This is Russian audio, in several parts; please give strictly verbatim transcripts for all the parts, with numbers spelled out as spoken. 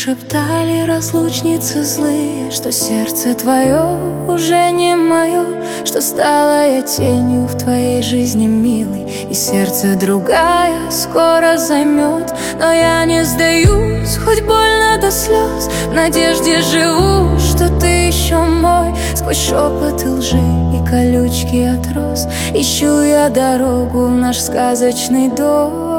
шептали разлучницы злые, что сердце твое уже не мое, что стала я тенью в твоей жизни, милый, и сердце другая скоро займет. Но я не сдаюсь, хоть больно до слез, в надежде живу, что ты еще мой. Сквозь шепоты лжи и колючки от роз ищу я дорогу в наш сказочный дом.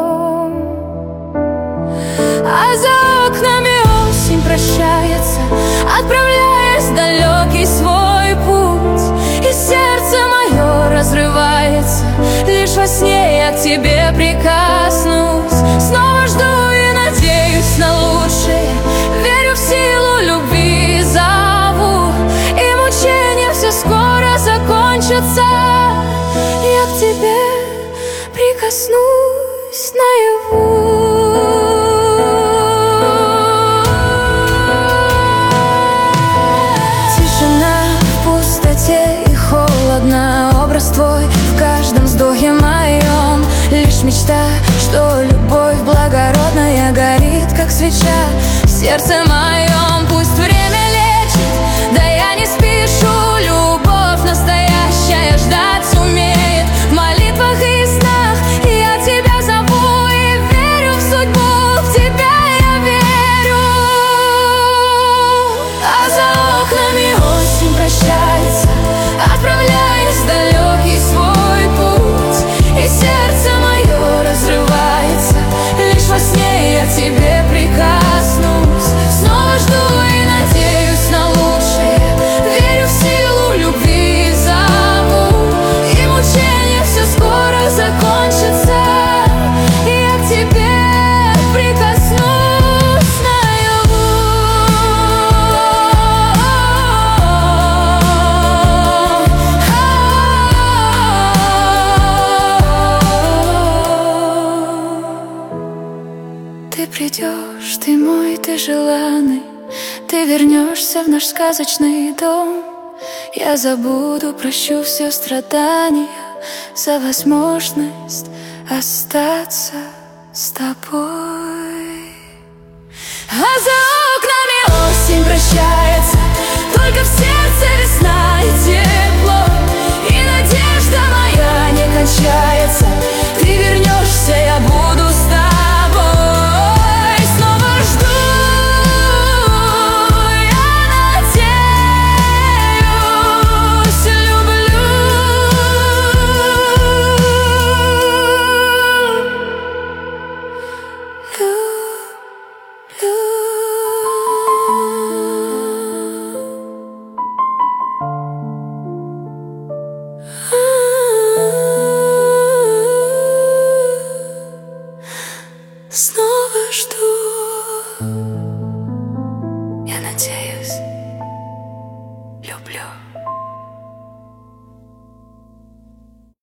А за окнами осень прощается, отправляясь в далекий свой путь, и сердце мое разрывается, лишь во сне я к тебе прикоснусь. Снова жду и надеюсь на лучшее, верю в силу любви и зову, и мучения все скоро закончатся. Я к тебе прикоснусь наяву. Образ твой в каждом вздохе моем, лишь мечта, что любовь благородная горит, как свеча в сердце моем. Пусть время лечит, да я не спешу, любовь настоящая ждать умеет. В молитвах и снах я тебя зову и верю в судьбу, в тебя я верю. А за окнами осень прощается, отправляясь в далекий свой путь, и сердце мое разрывается, лишь во сне я к тебе прикоснусь. Снова жду и надеюсь на лучшее, верю в силу любви и зову, и мучения все скоро закончатся. Я к тебе прикоснусь наяву. Ты придешь, ты мой, ты желанный, ты вернешься в наш сказочный дом. Я забуду, прощу все страдания за возможность остаться с тобой. А за окнами осень прощается.